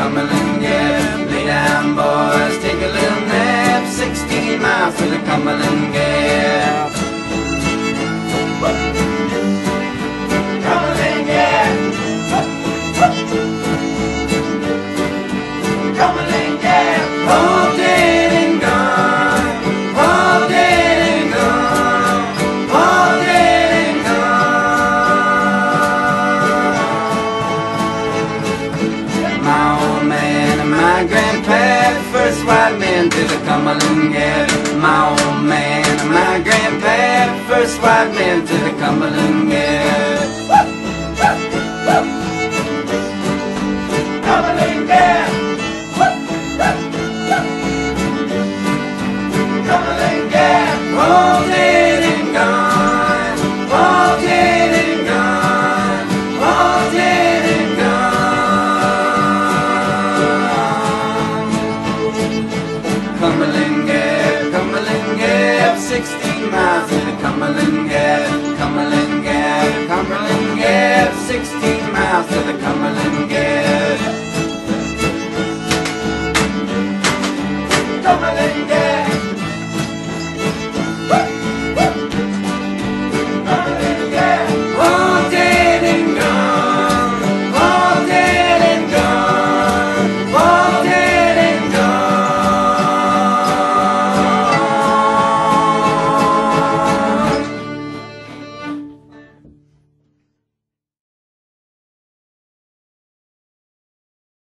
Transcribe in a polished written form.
Cumberland Gap. Lay down, boys, take a little nap. 16 miles to the Cumberland Gap. Cumberland Gap. Cumberland Gap. All dead and gone. All dead and gone. All dead and gone. My old man and my grandpa, first white men to the Cumberland Gap. My old man and my grandpa, first white men to the Cumberland Gap. Cumberland Gap. Cumberland Gap. All dead and gone. All dead and gone. All dead and gone. Cumberland Gap. Cumberland Gap. 16 miles to the Cumberland Gap. Cumberland Gap. Cumberland Gap. 16 miles to the Cumberland Gap.